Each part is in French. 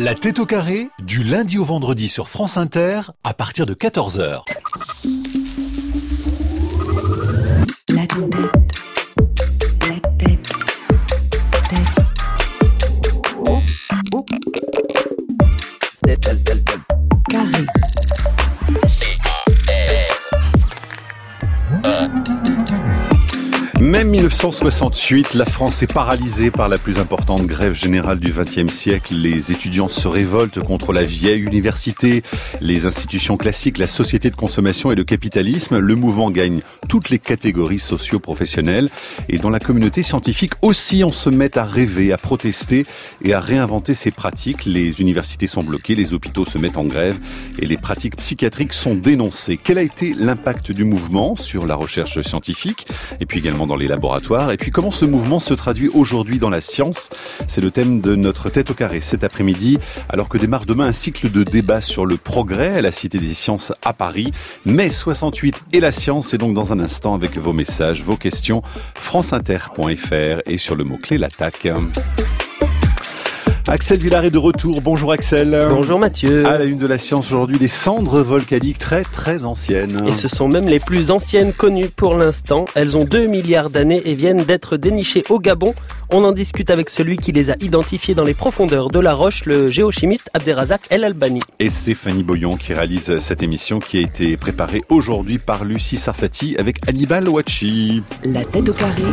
La tête au carré, du lundi au vendredi sur France Inter, à partir de 14h. La tête. Carré. Même 1968, la France est paralysée par la plus importante grève générale du XXe siècle. Les étudiants se révoltent contre la vieille université, les institutions classiques, la société de consommation et le capitalisme. Le mouvement gagne toutes les catégories socio-professionnelles. Et dans la communauté scientifique aussi, on se met à rêver, à protester et à réinventer ces pratiques. Les universités sont bloquées, les hôpitaux se mettent en grève et les pratiques psychiatriques sont dénoncées. Quel a été l'impact du mouvement sur la recherche scientifique et puis également dans les laboratoires, et puis comment ce mouvement se traduit aujourd'hui dans la science? C'est le thème de notre tête au carré cet après-midi, alors que démarre demain un cycle de débats sur le progrès à la Cité des Sciences à Paris. Mai 68 et la science, c'est donc dans un instant avec vos messages, vos questions, franceinter.fr et sur le mot-clé l'attaque. Axel Villard est de retour. Bonjour Axel. Bonjour Mathieu. À la une de la science aujourd'hui, des cendres volcaniques très anciennes. Et ce sont même les plus anciennes connues pour l'instant. Elles ont 2 milliards d'années et viennent d'être dénichées au Gabon. On en discute avec celui qui les a identifiées dans les profondeurs de la roche, le géochimiste Abderrazak El Albani. Et c'est Fanny Boyon qui réalise cette émission qui a été préparée aujourd'hui par Lucie Sarfati avec Hannibal Ouachi. La tête au carré,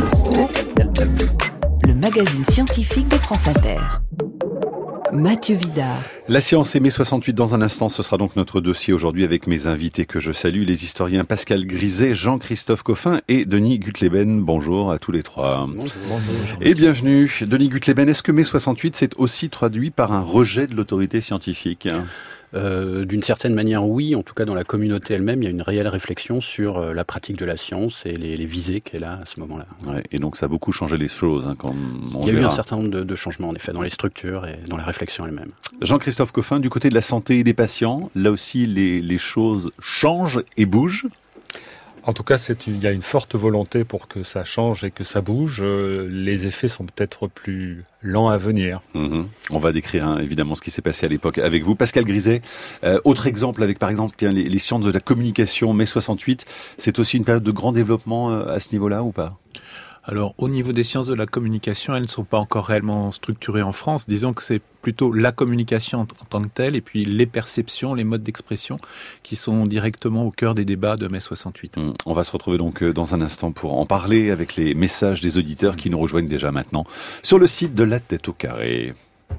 le magazine scientifique de France Inter. Mathieu Vidard. La science et mai 68 dans un instant, ce sera donc notre dossier aujourd'hui avec mes invités que je salue, les historiens Pascal Griset, Jean-Christophe Coffin et Denis Gutleben. Bonjour à tous les trois. Bonjour. Et bienvenue. Denis Gutleben, est-ce que mai 68 s'est aussi traduit par un rejet de l'autorité scientifique ? D'une certaine manière, oui. En tout cas, dans la communauté elle-même, il y a une réelle réflexion sur la pratique de la science et les visées qu'elle a à ce moment-là. Ouais, et donc, ça a beaucoup changé les choses. Quand on il y a eu un certain nombre de changements, en effet, dans les structures et dans la réflexion elle-même. Jean-Christophe Coffin, du côté de la santé et des patients, là aussi, les choses changent et bougent. En tout cas, il y a une forte volonté pour que ça change et que ça bouge. Les effets sont peut-être plus lents à venir. On va décrire évidemment ce qui s'est passé à l'époque avec vous. Pascal Griset, autre exemple avec par exemple les sciences de la communication, mai 68, c'est aussi une période de grand développement à ce niveau-là ou pas ? Alors, au niveau des sciences de la communication, elles ne sont pas encore réellement structurées en France. Disons que c'est plutôt la communication en tant que telle et puis les perceptions, les modes d'expression qui sont directement au cœur des débats de mai 68. On va se retrouver donc dans un instant pour en parler avec les messages des auditeurs qui nous rejoignent déjà maintenant sur le site de La Tête au Carré.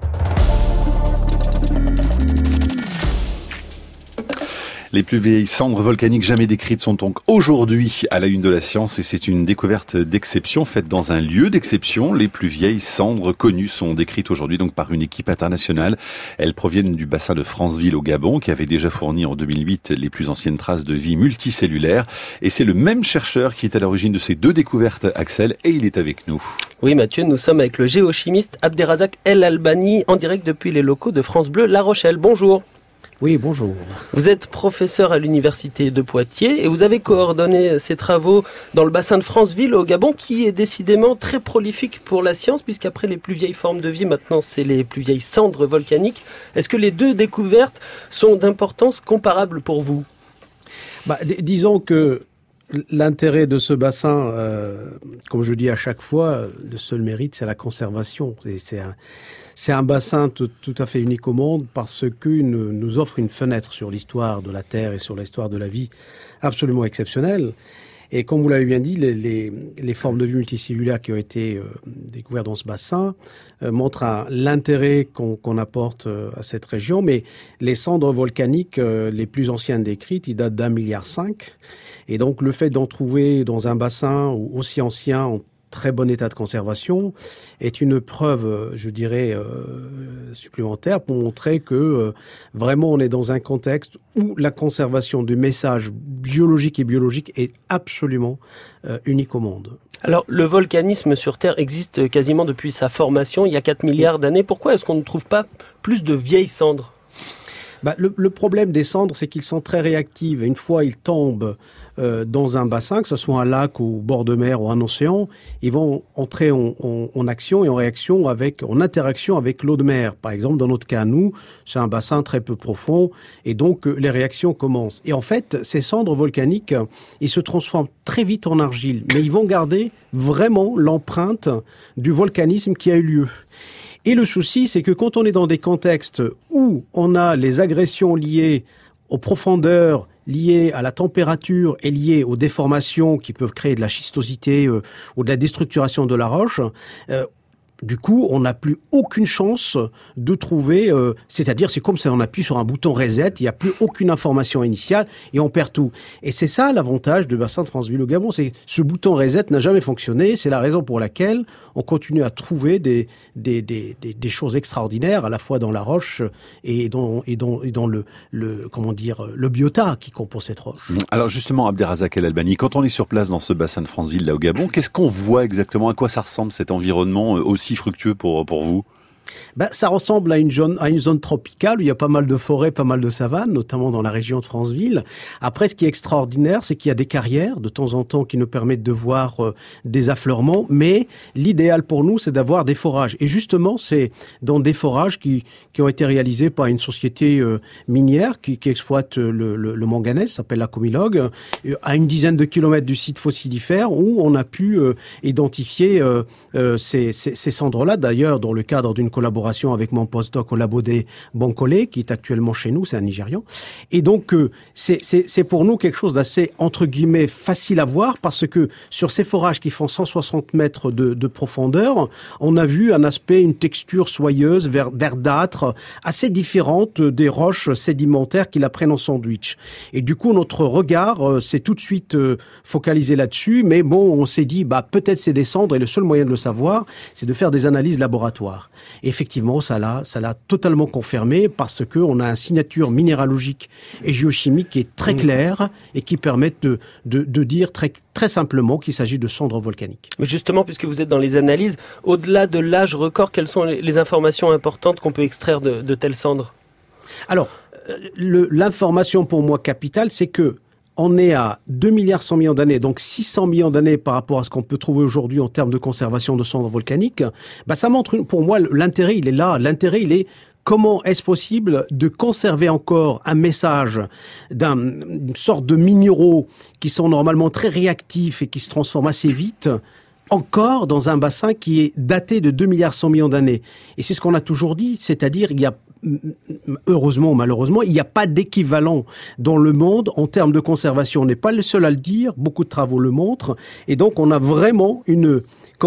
Les plus vieilles cendres volcaniques jamais décrites sont donc aujourd'hui à la une de la science et c'est une découverte d'exception faite dans un lieu d'exception. Les plus vieilles cendres connues sont décrites aujourd'hui donc par une équipe internationale. Elles proviennent du bassin de Franceville au Gabon qui avait déjà fourni en 2008 les plus anciennes traces de vie multicellulaire. Et c'est le même chercheur qui est à l'origine de ces deux découvertes, Axel, et il est avec nous. Oui Mathieu, nous sommes avec le géochimiste Abderrazak El Albani en direct depuis les locaux de France Bleu La Rochelle. Bonjour. Oui, bonjour. Vous êtes professeur à l'université de Poitiers et vous avez coordonné ces travaux dans le bassin de Franceville au Gabon qui est décidément très prolifique pour la science puisqu'après les plus vieilles formes de vie, maintenant c'est les plus vieilles cendres volcaniques. Est-ce que les deux découvertes sont d'importance comparable pour vous ? Disons que l'intérêt de ce bassin, comme je dis à chaque fois, le seul mérite c'est la conservation. C'est un bassin tout à fait unique au monde parce qu'il nous offre une fenêtre sur l'histoire de la Terre et sur l'histoire de la vie absolument exceptionnelle. Et comme vous l'avez bien dit, les formes de vie multicellulaires qui ont été découvertes dans ce bassin montrent l'intérêt qu'on apporte à cette région. Mais les cendres volcaniques les plus anciennes décrites, ils datent d'1,5 milliard. Et donc le fait d'en trouver dans un bassin aussi ancien, en très bon état de conservation, est une preuve, je dirais, supplémentaire pour montrer que vraiment on est dans un contexte où la conservation du message biologique et biologique est absolument unique au monde. Alors, le volcanisme sur Terre existe quasiment depuis sa formation, il y a 4 milliards d'années. Pourquoi est-ce qu'on ne trouve pas plus de vieilles cendres ? Le problème des cendres, c'est qu'ils sont très réactifs. Une fois ils tombent dans un bassin, que ce soit un lac ou bord de mer ou un océan, ils vont entrer en action et en réaction en interaction avec l'eau de mer. Par exemple, dans notre cas, nous, c'est un bassin très peu profond et donc les réactions commencent. Et en fait, ces cendres volcaniques, ils se transforment très vite en argile, mais ils vont garder vraiment l'empreinte du volcanisme qui a eu lieu. Et le souci, c'est que quand on est dans des contextes où on a les agressions liées aux profondeurs, liées à la température et liées aux déformations qui peuvent créer de la schistosité ou de la déstructuration de la roche, du coup, on n'a plus aucune chance de trouver, c'est-à-dire c'est comme si on appuie sur un bouton reset, il n'y a plus aucune information initiale et on perd tout. Et c'est ça l'avantage du bassin de Franceville au Gabon, c'est que ce bouton reset n'a jamais fonctionné, c'est la raison pour laquelle on continue à trouver des choses extraordinaires à la fois dans la roche et dans le biota qui compose cette roche. Alors justement, Abderrazak El Albani, quand on est sur place dans ce bassin de Franceville là au Gabon, qu'est-ce qu'on voit exactement? À quoi ça ressemble cet environnement aussi fructueux pour vous? Ça ressemble à une zone tropicale où il y a pas mal de forêts, pas mal de savanes, notamment dans la région de Franceville. Après, ce qui est extraordinaire, c'est qu'il y a des carrières de temps en temps qui nous permettent de voir des affleurements, mais l'idéal pour nous, c'est d'avoir des forages. Et justement, c'est dans des forages qui ont été réalisés par une société minière qui exploite le manganèse, s'appelle la Comilog, à une dizaine de kilomètres du site fossilifère où on a pu identifier ces cendres-là. D'ailleurs, dans le cadre d'une collaboration avec mon postdoc Olabode Bankole, qui est actuellement chez nous, c'est un Nigérian. Et donc, c'est pour nous quelque chose d'assez, entre guillemets, facile à voir, parce que sur ces forages qui font 160 mètres de profondeur, on a vu un aspect, une texture soyeuse, verdâtre, assez différente des roches sédimentaires qui la prennent en sandwich. Et du coup, notre regard s'est tout de suite focalisé là-dessus, mais bon, on s'est dit, peut-être c'est des cendres, et le seul moyen de le savoir, c'est de faire des analyses laboratoires. Et effectivement, ça l'a totalement confirmé parce que on a une signature minéralogique et géochimique qui est très claire et qui permet de dire très simplement qu'il s'agit de cendres volcaniques. Mais justement, puisque vous êtes dans les analyses, au-delà de l'âge record, quelles sont les informations importantes qu'on peut extraire de telles cendres? Alors, l'information pour moi capitale, c'est que on est à 2 milliards 100 millions d'années, donc 600 millions d'années par rapport à ce qu'on peut trouver aujourd'hui en termes de conservation de cendres volcaniques. Ça montre, pour moi, l'intérêt, il est là. L'intérêt, il est comment est-ce possible de conserver encore un message d'une sorte de minéraux qui sont normalement très réactifs et qui se transforment assez vite, encore dans un bassin qui est daté de 2 milliards 100 millions d'années. Et c'est ce qu'on a toujours dit, c'est-à-dire il y a heureusement ou malheureusement, il n'y a pas d'équivalent dans le monde en termes de conservation. On n'est pas le seul à le dire, beaucoup de travaux le montrent, et donc on a vraiment une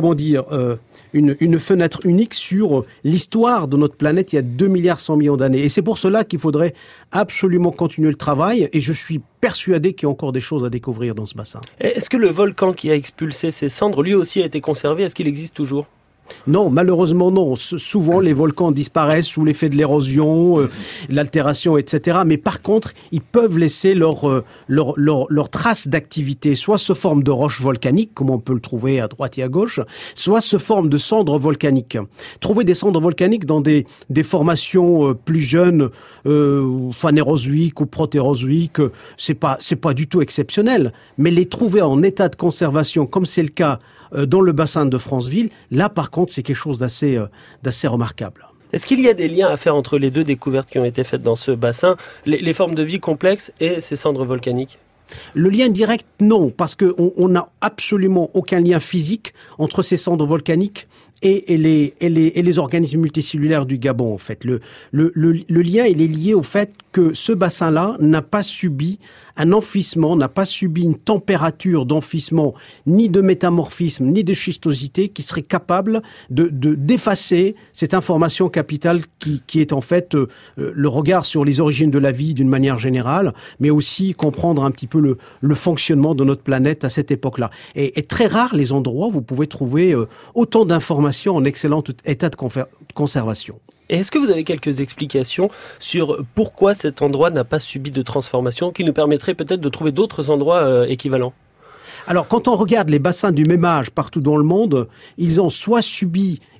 fenêtre unique sur l'histoire de notre planète il y a 2 milliards 100 millions d'années. Et c'est pour cela qu'il faudrait absolument continuer le travail, et je suis persuadé qu'il y a encore des choses à découvrir dans ce bassin. Est-ce que le volcan qui a expulsé ces cendres, lui aussi a été conservé? Est-ce qu'il existe toujours? Non, malheureusement non. Souvent les volcans disparaissent sous l'effet de l'érosion, l'altération, etc. Mais par contre, ils peuvent laisser leur trace d'activité, soit sous forme de roches volcaniques, comme on peut le trouver à droite et à gauche, soit sous forme de cendres volcaniques. Trouver des cendres volcaniques dans des formations plus jeunes, phanérozoïques ou protérozoïques, c'est pas du tout exceptionnel. Mais les trouver en état de conservation, comme c'est le cas dans le bassin de Franceville, là par contre c'est quelque chose d'assez remarquable. Est-ce qu'il y a des liens à faire entre les deux découvertes qui ont été faites dans ce bassin, les formes de vie complexes et ces cendres volcaniques? Le lien direct, non, parce qu'on n'a absolument aucun lien physique entre ces cendres volcaniques et les organismes multicellulaires du Gabon, en fait. Le lien, il est lié au fait que ce bassin-là n'a pas subi un enfouissement, n'a pas subi une température d'enfouissement, ni de métamorphisme, ni de schistosité qui serait capable d'effacer cette information capitale qui est en fait le regard sur les origines de la vie d'une manière générale, mais aussi comprendre un petit peu le fonctionnement de notre planète à cette époque-là. Et très rare les endroits où vous pouvez trouver autant d'informations en excellent état de conservation. Et est-ce que vous avez quelques explications sur pourquoi cet endroit n'a pas subi de transformation qui nous permettrait peut-être de trouver d'autres endroits équivalents? Alors, quand on regarde les bassins du même âge partout dans le monde, ils ont soit subi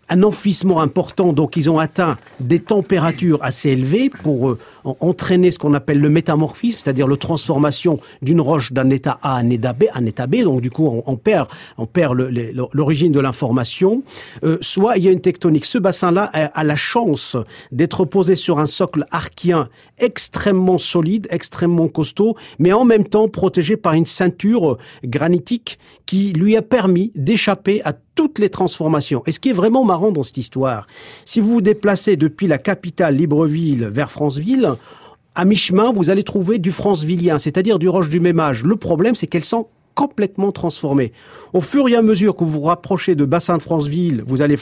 un enfouissement important, donc ils ont atteint des températures assez élevées pour entraîner ce qu'on appelle le métamorphisme, c'est-à-dire la transformation d'une roche d'un état A à un état B, donc du coup on perd l'origine de l'information. Soit il y a une tectonique. Ce bassin-là a la chance d'être posé sur un socle archien extrêmement solide, extrêmement costaud, mais en même temps protégé par une ceinture granitique qui lui a permis d'échapper à toutes les transformations. Et ce qui est vraiment marrant dans cette histoire, si vous vous déplacez depuis la capitale Libreville vers Franceville, à mi-chemin, vous allez trouver du francevillien, c'est-à-dire du roche du même âge. Le problème, c'est qu'elles sont complètement transformées. Au fur et à mesure que vous vous rapprochez de bassin de Franceville, vous allez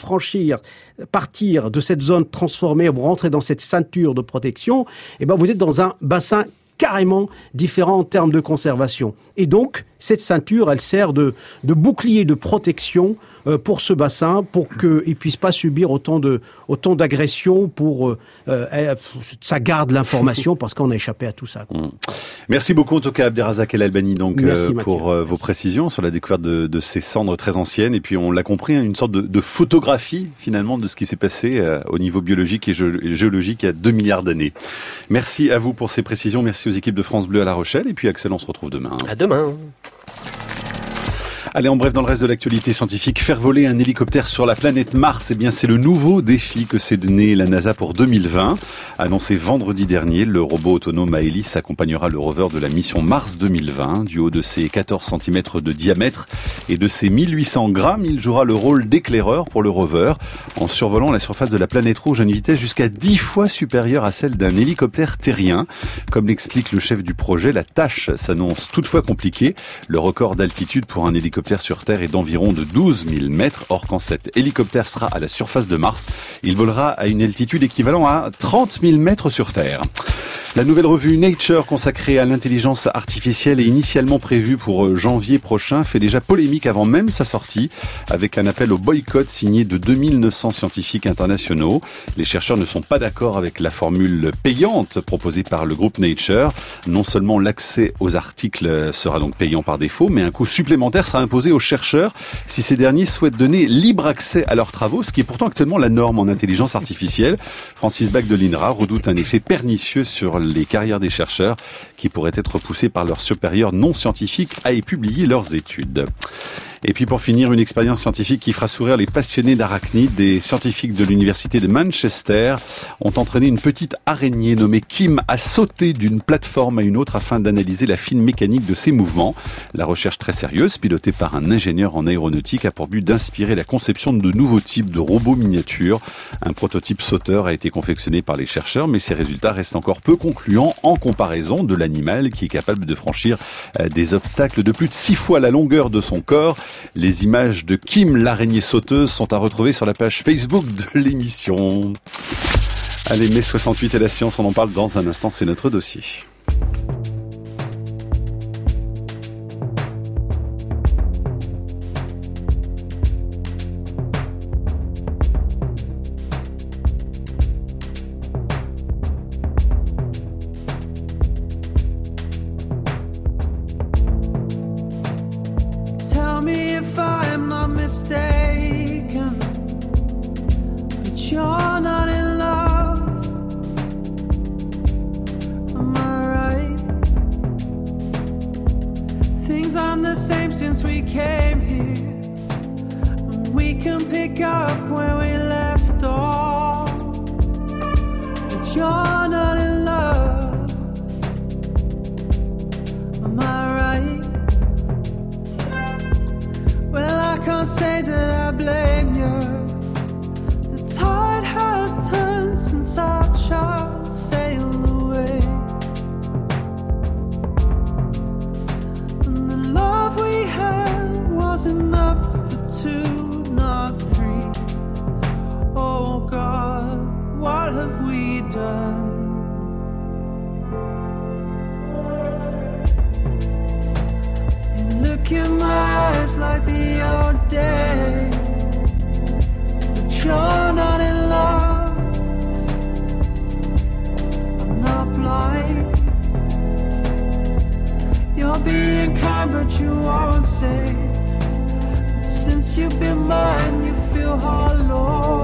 partir de cette zone transformée, vous rentrez dans cette ceinture de protection, et ben vous êtes dans un bassin carrément différent en termes de conservation. Et donc, cette ceinture, elle sert de bouclier de protection pour ce bassin, pour qu'il puisse pas subir autant d'agressions, pour ça garde l'information parce qu'on a échappé à tout ça. Quoi. Merci beaucoup en tout cas Abderrazak El Albani pour vos précisions sur la découverte de ces cendres très anciennes. Et puis on l'a compris, une sorte de photographie finalement de ce qui s'est passé au niveau biologique et géologique il y a 2 milliards d'années. Merci à vous pour ces précisions. Merci aux équipes de France Bleu à La Rochelle. Et puis Axel, on se retrouve demain. À demain. Allez, en bref, dans le reste de l'actualité scientifique, faire voler un hélicoptère sur la planète Mars, eh bien, c'est le nouveau défi que s'est donné la NASA pour 2020. Annoncé vendredi dernier, le robot autonome Aelis accompagnera le rover de la mission Mars 2020. Du haut de ses 14 cm de diamètre et de ses 1800 grammes, il jouera le rôle d'éclaireur pour le rover, en survolant la surface de la planète rouge à une vitesse jusqu'à 10 fois supérieure à celle d'un hélicoptère terrien. Comme l'explique le chef du projet, la tâche s'annonce toutefois compliquée. Le record d'altitude pour un hélicoptère sur Terre est d'environ de 12 000 mètres. Or, quand cet hélicoptère sera à la surface de Mars, il volera à une altitude équivalente à 30 000 mètres sur Terre. La nouvelle revue Nature consacrée à l'intelligence artificielle et initialement prévue pour janvier prochain fait déjà polémique avant même sa sortie, avec un appel au boycott signé de 2900 scientifiques internationaux. Les chercheurs ne sont pas d'accord avec la formule payante proposée par le groupe Nature. Non seulement l'accès aux articles sera donc payant par défaut, mais un coût supplémentaire sera imposé aux chercheurs si ces derniers souhaitent donner libre accès à leurs travaux, ce qui est pourtant actuellement la norme en intelligence artificielle. Francis Bach de l'INRA redoute un effet pernicieux sur les carrières des chercheurs qui pourraient être poussés par leurs supérieurs non scientifiques à y publier leurs études. Et puis pour finir, une expérience scientifique qui fera sourire les passionnés d'arachnides. Des scientifiques de l'université de Manchester ont entraîné une petite araignée nommée Kim à sauter d'une plateforme à une autre afin d'analyser la fine mécanique de ses mouvements. La recherche très sérieuse, pilotée par un ingénieur en aéronautique, a pour but d'inspirer la conception de nouveaux types de robots miniatures. Un prototype sauteur a été confectionné par les chercheurs, mais ses résultats restent encore peu concluants en comparaison de l'animal qui est capable de franchir des obstacles de plus de 6 fois la longueur de son corps. Les images de Kim, l'araignée sauteuse, sont à retrouver sur la page Facebook de l'émission. Allez, mai 68 et la science, on en parle dans un instant, c'est notre dossier. But you won't say, since you've been mine, you feel hollow.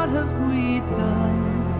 what have we done?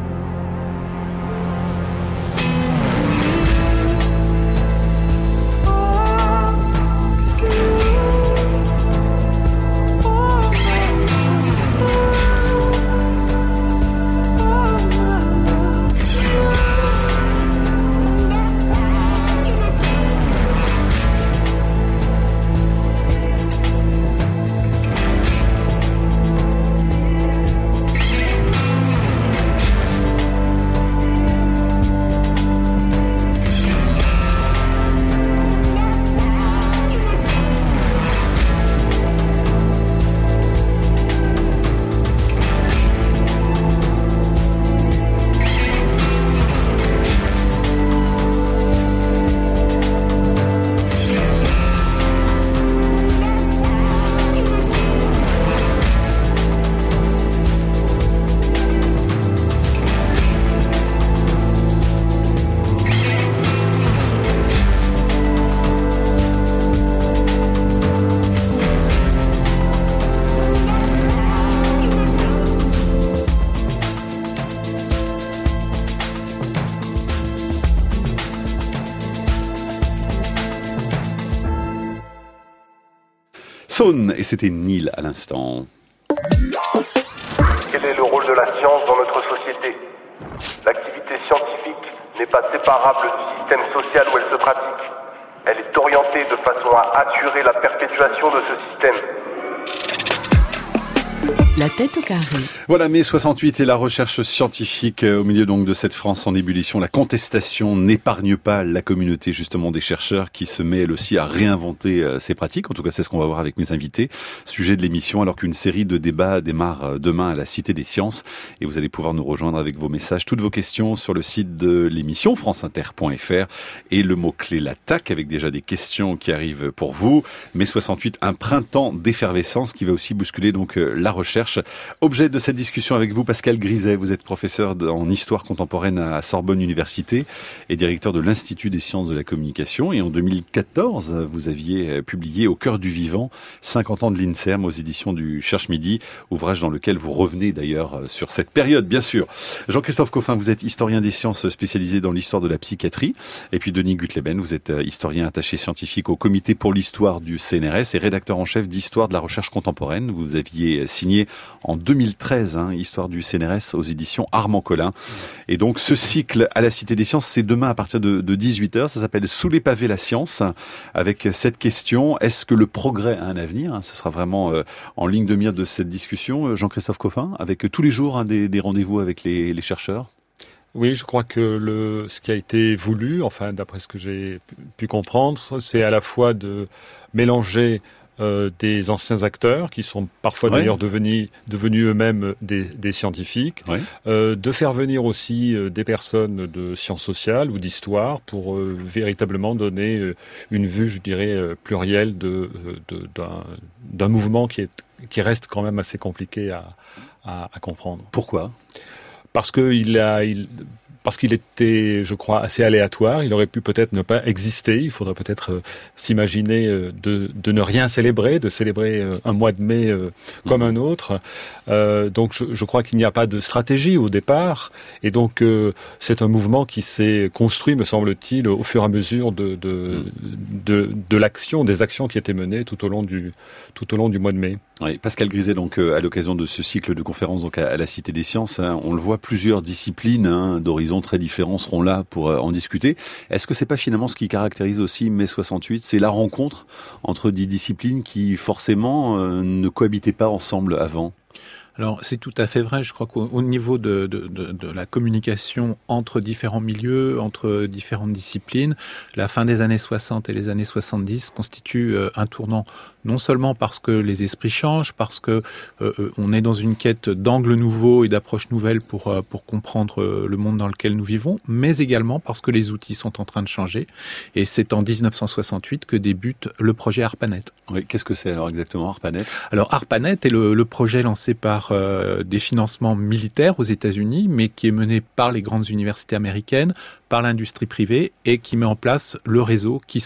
Saône, et c'était Neil à l'instant. Quel est le rôle de la science dans notre société? L'activité scientifique n'est pas séparable du système social où elle se pratique. Elle est orientée de façon à assurer la perpétuation de ce système. La tête au carré. Voilà, mai 68 et la recherche scientifique au milieu donc de cette France en ébullition. La contestation n'épargne pas la communauté justement des chercheurs qui se met elle aussi à réinventer ses pratiques. En tout cas, c'est ce qu'on va voir avec mes invités. Sujet de l'émission, alors qu'une série de débats démarre demain à la Cité des Sciences. Et vous allez pouvoir nous rejoindre avec vos messages, toutes vos questions sur le site de l'émission, franceinter.fr. Et le mot-clé l'attaque, avec déjà des questions qui arrivent pour vous. Mai 68, un printemps d'effervescence qui va aussi bousculer donc la recherche. Objet de cette discussion avec vous, Pascal Griset, vous êtes professeur en histoire contemporaine à Sorbonne Université et directeur de l'Institut des sciences de la communication. Et en 2014, vous aviez publié Au cœur du vivant, 50 ans de l'INSERM aux éditions du Cherche Midi, ouvrage dans lequel vous revenez d'ailleurs sur cette période, bien sûr. Jean-Christophe Coffin, vous êtes historien des sciences spécialisé dans l'histoire de la psychiatrie. Et puis Denis Gutleben, vous êtes historien attaché scientifique au Comité pour l'histoire du CNRS et rédacteur en chef d'Histoire de la recherche contemporaine. Vous aviez signé en 2013, Histoire du CNRS aux éditions Armand Collin. Et donc ce cycle à la Cité des Sciences, c'est demain à partir de 18h. Ça s'appelle Sous les pavés la science, avec cette question, est-ce que le progrès a un avenir? Ce sera vraiment en ligne de mire de cette discussion. Jean-Christophe Coffin, avec tous les jours des rendez-vous avec les chercheurs. Oui, je crois que ce qui a été voulu, enfin d'après ce que j'ai pu comprendre, c'est à la fois de mélanger des anciens acteurs qui sont parfois d'ailleurs devenus eux-mêmes des scientifiques, de faire venir aussi des personnes de sciences sociales ou d'histoire pour véritablement donner une vue, je dirais, plurielle d'un mouvement qui reste quand même assez compliqué à comprendre. Pourquoi ? Parce qu'il était, je crois, assez aléatoire. Il aurait pu peut-être ne pas exister. Il faudrait peut-être s'imaginer de ne rien célébrer, de célébrer un mois de mai comme un autre. Donc je crois qu'il n'y a pas de stratégie au départ. Et donc c'est un mouvement qui s'est construit, me semble-t-il, au fur et à mesure de l'action, des actions qui étaient menées tout au long du mois de mai. Oui, Pascal Griset, donc à l'occasion de ce cycle de conférences donc à la Cité des Sciences, on le voit, plusieurs disciplines d'horizons très différents seront là pour en discuter. Est-ce que c'est pas finalement ce qui caractérise aussi mai 68, c'est la rencontre entre des disciplines qui forcément ne cohabitaient pas ensemble avant? Alors c'est tout à fait vrai, je crois qu'au niveau de la communication entre différents milieux, entre différentes disciplines, la fin des années 60 et les années 70 constitue un tournant, non seulement parce que les esprits changent, parce que on est dans une quête d'angles nouveaux et d'approches nouvelles pour comprendre le monde dans lequel nous vivons, mais également parce que les outils sont en train de changer. Et c'est en 1968 que débute le projet ARPANET. Oui, qu'est-ce que c'est alors exactement ARPANET? Alors ARPANET est le projet lancé par par des financements militaires aux États-Unis, mais qui est mené par les grandes universités américaines, par l'industrie privée, et qui met en place le réseau qui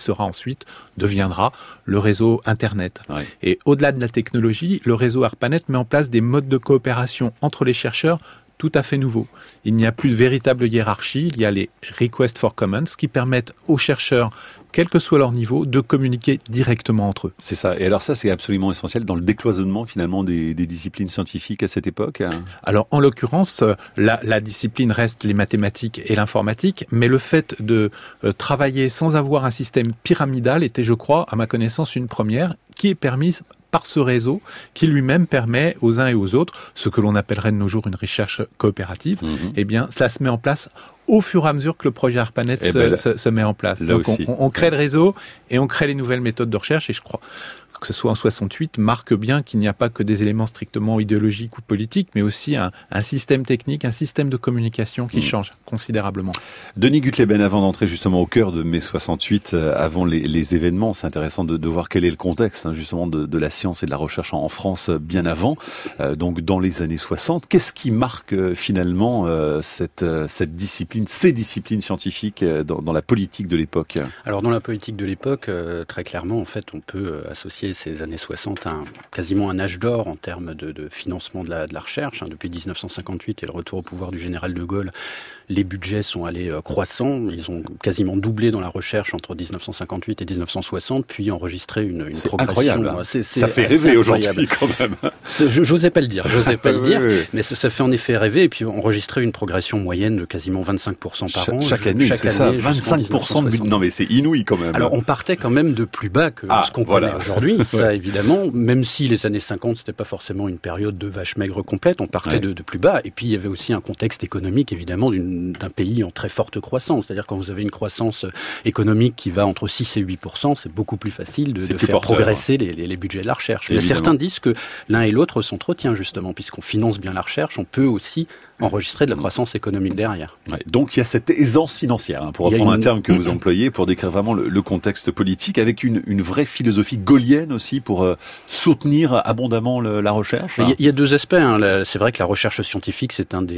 deviendra le réseau Internet. Ouais. Et au-delà de la technologie, le réseau ARPANET met en place des modes de coopération entre les chercheurs tout à fait nouveaux. Il n'y a plus de véritable hiérarchie, il y a les Requests for Commons qui permettent aux chercheurs, quel que soit leur niveau, de communiquer directement entre eux. C'est ça. Et alors ça, c'est absolument essentiel dans le décloisonnement finalement des disciplines scientifiques à cette époque. Alors en l'occurrence, la discipline reste les mathématiques et l'informatique, mais le fait de travailler sans avoir un système pyramidal était, je crois, à ma connaissance, une première qui est permise par ce réseau qui lui-même permet aux uns et aux autres, ce que l'on appellerait de nos jours une recherche coopérative, eh bien, cela se met en place au fur et à mesure que le projet ARPANET se met en place. Donc on crée le réseau et on crée les nouvelles méthodes de recherche, et je crois que ce soit en 68, marque bien qu'il n'y a pas que des éléments strictement idéologiques ou politiques, mais aussi un système technique, un système de communication qui change considérablement. Denis Gutleben, avant d'entrer justement au cœur de mai 68, avant les événements, c'est intéressant de voir quel est le contexte justement de la science et de la recherche en France bien avant, donc dans les années 60. Qu'est-ce qui marque finalement cette discipline, ces disciplines scientifiques dans la politique de l'époque? Alors dans la politique de l'époque, très clairement, en fait, on peut associer ces années 60 à quasiment un âge d'or en termes de financement de la recherche. Depuis 1958 et le retour au pouvoir du général de Gaulle, les budgets sont allés croissants. Ils ont quasiment doublé dans la recherche entre 1958 et 1960, puis enregistré une progression. Incroyable. Ça fait rêver aujourd'hui quand même. J'osais pas le dire, oui. Mais ça fait en effet rêver. Et puis enregistrer une progression moyenne de quasiment 25% par an. Chaque année, c'est ça, 25% de budget. Non mais c'est inouï quand même. Alors on partait quand même de plus bas que ce qu'on connaît aujourd'hui. Ça, évidemment, même si les années 50, c'était pas forcément une période de vache maigre complète, on partait de plus bas. Et puis, il y avait aussi un contexte économique, évidemment, d'un pays en très forte croissance. C'est-à-dire, quand vous avez une croissance économique qui va entre 6 et 8%, c'est beaucoup plus facile de faire progresser les budgets de la recherche. Mais certains disent que l'un et l'autre s'entretient, justement, puisqu'on finance bien la recherche, on peut aussi enregistrer de la croissance économique derrière. Ouais, donc il y a cette aisance financière, pour reprendre un terme que vous employez, pour décrire vraiment le contexte politique, avec une vraie philosophie gaullienne aussi pour soutenir abondamment la recherche. Il y a deux aspects. C'est vrai que la recherche scientifique, c'est un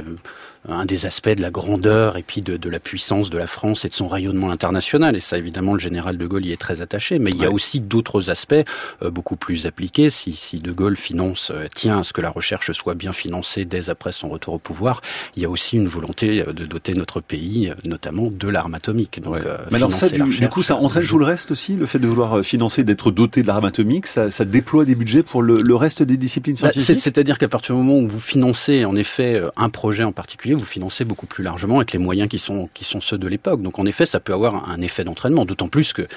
des aspects de la grandeur et puis de la puissance de la France et de son rayonnement international. Et ça, évidemment, le général de Gaulle y est très attaché. Mais il y a aussi d'autres aspects beaucoup plus appliqués. Si de Gaulle tient à ce que la recherche soit bien financée dès après son retour au pouvoir, il y a aussi une volonté de doter notre pays, notamment de l'arme atomique. Donc, mais alors ça, du coup, ça entraîne tout le reste aussi, le fait de vouloir financer, d'être doté de l'arme atomique, ça déploie des budgets pour le reste des disciplines scientifiques. C'est-à-dire qu'à partir du moment où vous financez en effet un projet en particulier, vous financez beaucoup plus largement avec les moyens qui sont ceux de l'époque. Donc en effet, ça peut avoir un effet d'entraînement, d'autant plus que,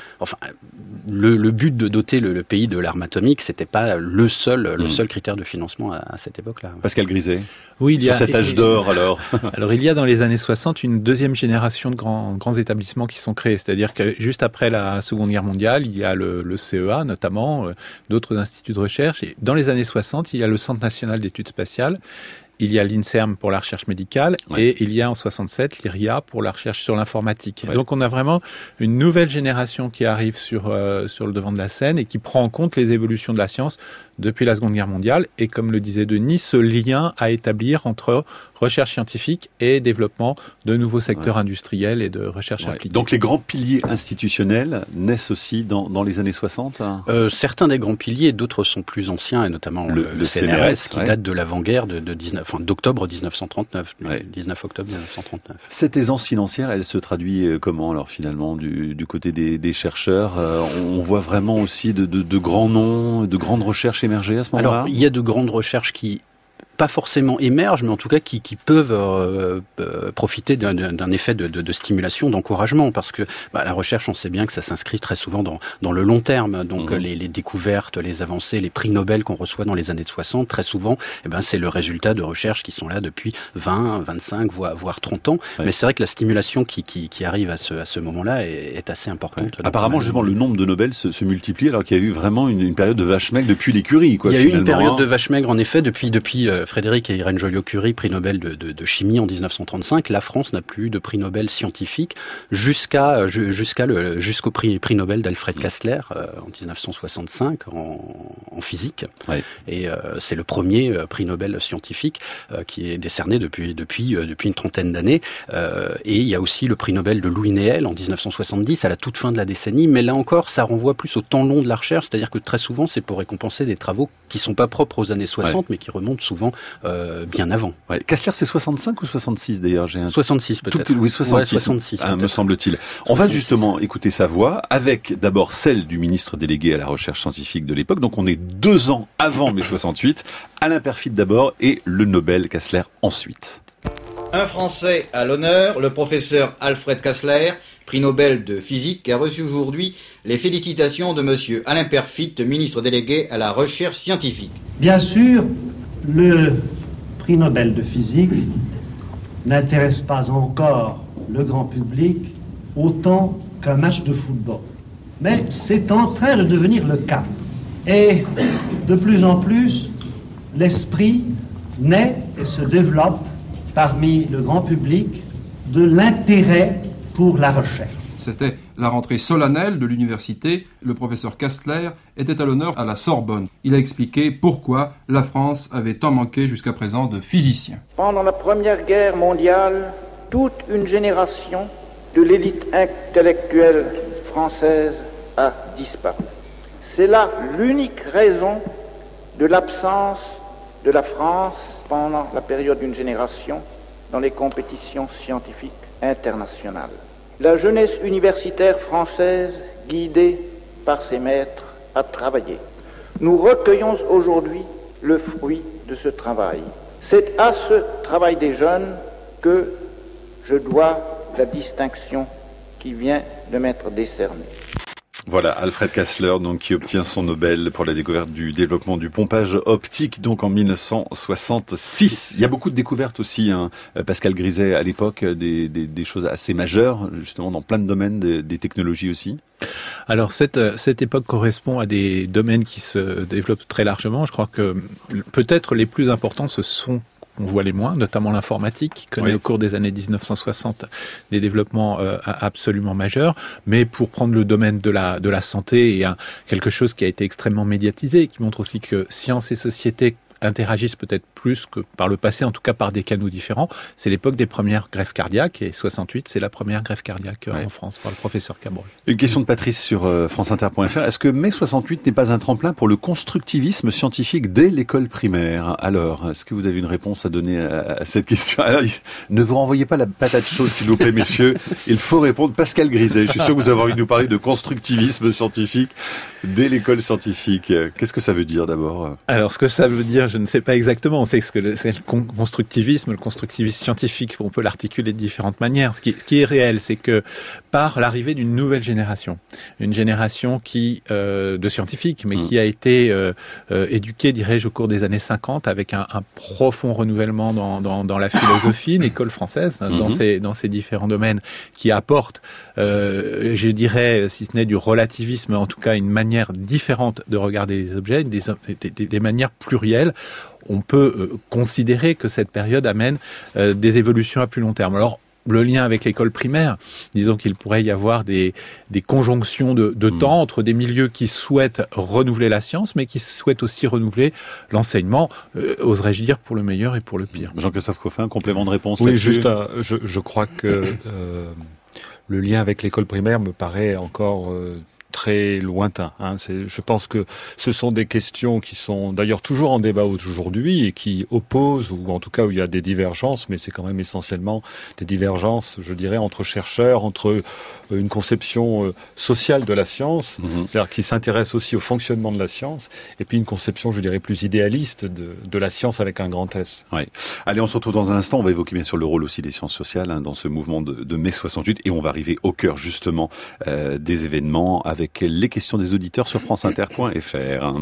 le but de doter le pays de l'arme atomique, c'était pas le seul critère de financement à cette époque-là. Pascal Griset. Oui, il y a cet âge d'or alors. Alors il y a dans les années 60 une deuxième génération de grands établissements qui sont créés. C'est-à-dire que juste après la Seconde Guerre mondiale, il y a le CEA notamment, d'autres instituts de recherche. Et dans les années 60, il y a le Centre national d'études spatiales. Il y a l'INSERM pour la recherche médicale et il y a en 67 l'IRIA pour la recherche sur l'informatique. Donc on a vraiment une nouvelle génération qui arrive sur le devant de la scène et qui prend en compte les évolutions de la science depuis la Seconde Guerre mondiale et, comme le disait Denis, ce lien à établir entre recherche scientifique et développement de nouveaux secteurs industriels et de recherche appliquée. Donc les grands piliers institutionnels naissent aussi dans les années 60 Certains des grands piliers, d'autres sont plus anciens, et notamment le CNRS qui date de l'avant-guerre d'octobre 1939, 19 octobre 1939. Cette aisance financière, elle se traduit comment alors finalement du côté des chercheurs? On voit vraiment aussi de grands noms, de grandes recherches émerger à ce moment-là? Alors, il y a de grandes recherches qui pas forcément émergent, mais en tout cas qui peuvent profiter d'un effet de stimulation, d'encouragement, parce que la recherche, on sait bien que ça s'inscrit très souvent dans le long terme. Donc les découvertes, les avancées, les prix Nobel qu'on reçoit dans les années 60, très souvent, c'est le résultat de recherches qui sont là depuis 20, 25, voire 30 ans. Mais c'est vrai que la stimulation qui arrive à ce moment-là est assez importante. Apparemment, justement, le nombre de Nobel se multiplie, alors qu'il y a eu vraiment une période de vache maigre depuis les Curie. Il y a eu une période de vache maigre, en effet, depuis Frédéric et Irène Joliot-Curie, prix Nobel de chimie en 1935, la France n'a plus eu de prix Nobel scientifique jusqu'au prix Nobel d'Alfred Kastler en 1965 en physique. Ouais. Et c'est le premier prix Nobel scientifique qui est décerné depuis une trentaine d'années. Et il y a aussi le prix Nobel de Louis Néel en 1970, à la toute fin de la décennie. Mais là encore, ça renvoie plus au temps long de la recherche, c'est-à-dire que très souvent, c'est pour récompenser des travaux qui sont pas propres aux années 60, mais qui remontent souvent bien avant. Ouais. Kastler, c'est 65 ou 66 d'ailleurs? 66 peut-être. Oui, 66 me semble-t-il. On va justement écouter sa voix, avec d'abord celle du ministre délégué à la recherche scientifique de l'époque. Donc on est 2 ans avant mai 68. Alain Peyrefitte d'abord et le Nobel Kastler ensuite. Un Français à l'honneur, le professeur Alfred Kastler, prix Nobel de physique, qui a reçu aujourd'hui les félicitations de monsieur Alain Peyrefitte, ministre délégué à la recherche scientifique. Bien sûr, le prix Nobel de physique n'intéresse pas encore le grand public autant qu'un match de football. Mais c'est en train de devenir le cas. Et de plus en plus, l'esprit naît et se développe parmi le grand public de l'intérêt pour la recherche. C'était la rentrée solennelle de l'université. Le professeur Kastler était à l'honneur à la Sorbonne. Il a expliqué pourquoi la France avait tant manqué jusqu'à présent de physiciens. Pendant la Première Guerre mondiale, toute une génération de l'élite intellectuelle française a disparu. C'est là l'unique raison de l'absence de la France pendant la période d'une génération dans les compétitions scientifiques internationales. La jeunesse universitaire française, guidée par ses maîtres, a travaillé. Nous recueillons aujourd'hui le fruit de ce travail. C'est à ce travail des jeunes que je dois la distinction qui vient de m'être décernée. Voilà, Alfred Kastler, donc, qui obtient son Nobel pour la découverte du développement du pompage optique, donc en 1966. Il y a beaucoup de découvertes aussi, hein, Pascal Griset, à l'époque, des choses assez majeures, justement, dans plein de domaines, des technologies aussi. Alors, cette époque correspond à des domaines qui se développent très largement. Je crois que peut-être les plus importants, on voit les moins, notamment l'informatique, qui connaît au cours des années 1960 des développements absolument majeurs. Mais pour prendre le domaine de la santé, et quelque chose qui a été extrêmement médiatisé, qui montre aussi que science et société interagissent peut-être plus que par le passé, en tout cas par des canaux différents. C'est l'époque des premières greffes cardiaques, et 68, c'est la première greffe cardiaque en France par le professeur Cabrol. Une question de Patrice sur franceinter.fr. Est-ce que mai 68 n'est pas un tremplin pour le constructivisme scientifique dès l'école primaire? Alors, est-ce que vous avez une réponse à donner à cette question? Alors, ne vous renvoyez pas la patate chaude, s'il vous plaît, messieurs. Il faut répondre. Pascal Griset, je suis sûr que vous avez envie de nous parler de constructivisme scientifique dès l'école scientifique. Qu'est-ce que ça veut dire d'abord? Alors, ce que ça veut dire, je ne sais pas exactement. On sait ce que c'est le constructivisme scientifique, on peut l'articuler de différentes manières. Ce qui est réel, c'est que par l'arrivée d'une nouvelle génération, une génération de scientifiques, mais qui a été éduquée, dirais-je, au cours des années 50, avec un profond renouvellement dans la philosophie, une école française, dans ces différents domaines, qui apporte, je dirais, si ce n'est du relativisme, en tout cas une manière différente de regarder les objets, des manières plurielles. On peut considérer que cette période amène des évolutions à plus long terme. Alors, le lien avec l'école primaire, disons qu'il pourrait y avoir des conjonctions de temps entre des milieux qui souhaitent renouveler la science, mais qui souhaitent aussi renouveler l'enseignement, oserais-je dire, pour le meilleur et pour le pire. Jean-Christophe Coffin, complément de réponse oui, là-dessus. Juste, je crois que le lien avec l'école primaire me paraît encore très lointain. Je pense que ce sont des questions qui sont d'ailleurs toujours en débat aujourd'hui et qui opposent, ou en tout cas où il y a des divergences, mais c'est quand même essentiellement des divergences, je dirais, entre chercheurs, entre une conception sociale de la science, c'est-à-dire qui s'intéresse aussi au fonctionnement de la science, et puis une conception, je dirais, plus idéaliste de la science avec un grand S. Ouais. Allez, on se retrouve dans un instant. On va évoquer bien sûr le rôle aussi des sciences sociales dans ce mouvement de mai 68, et on va arriver au cœur justement des événements avec les questions des auditeurs sur franceinter.fr.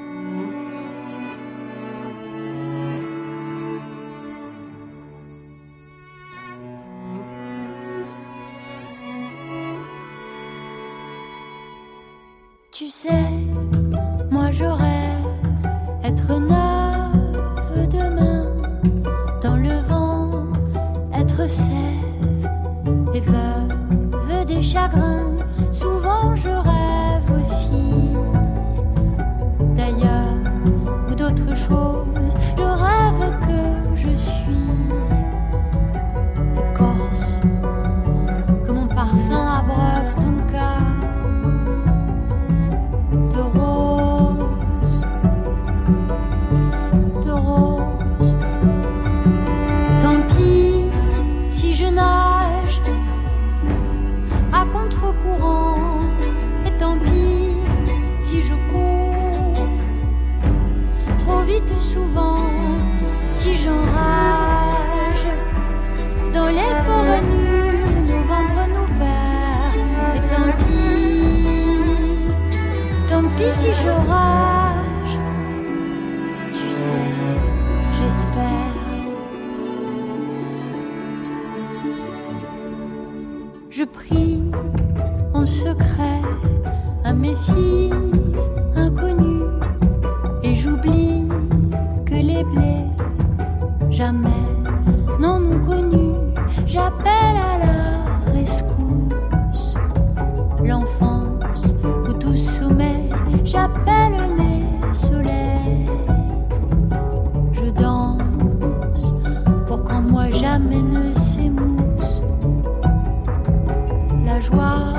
Tu sais, moi je rêve être neuve demain. entre sève et veuve des chagrins. Souvent je rêve aussi d'ailleurs ou d'autre chose. Je rêve que je suis écorce, que mon parfum abreuve ton cœur de rose, de rose. Tant pis si je nage à contre-courant, et tant pis si je cours trop vite souvent, si j'enrage dans les forêts nues, novembre nous perd, et tant pis si je rage, tu sais, j'espère. Je prie en secret un messie inconnu, et j'oublie que les blés jamais n'en ont connu. J'appelle à la rescousse l'enfance où tout sommeil. J'appelle mes soleils. Je danse pour qu'en moi jamais ne s'émousse la joie,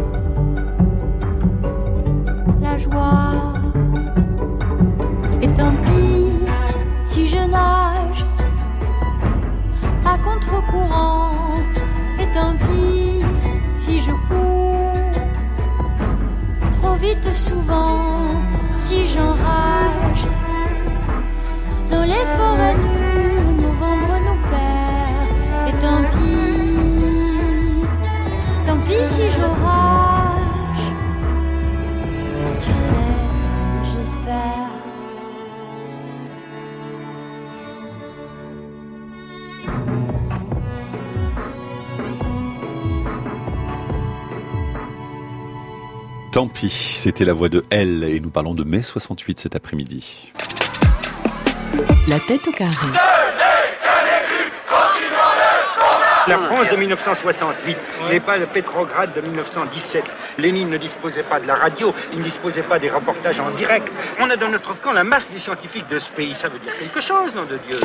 la joie. Et tant pis si je nage à contre-courant, et tant pis si je cours trop vite souvent, si j'enrage dans les forêts nues où novembre nous perd, et tant pis si je rage, tu sais, j'espère. Tant pis, c'était la voix de Elle, et nous parlons de mai 68 cet après-midi. La tête au carré. La France de 1968 n'est pas le Pétrograd de 1917. Lénine ne disposait pas de la radio, il ne disposait pas des reportages en direct. On a dans notre camp la masse des scientifiques de ce pays. Ça veut dire quelque chose, nom de Dieu.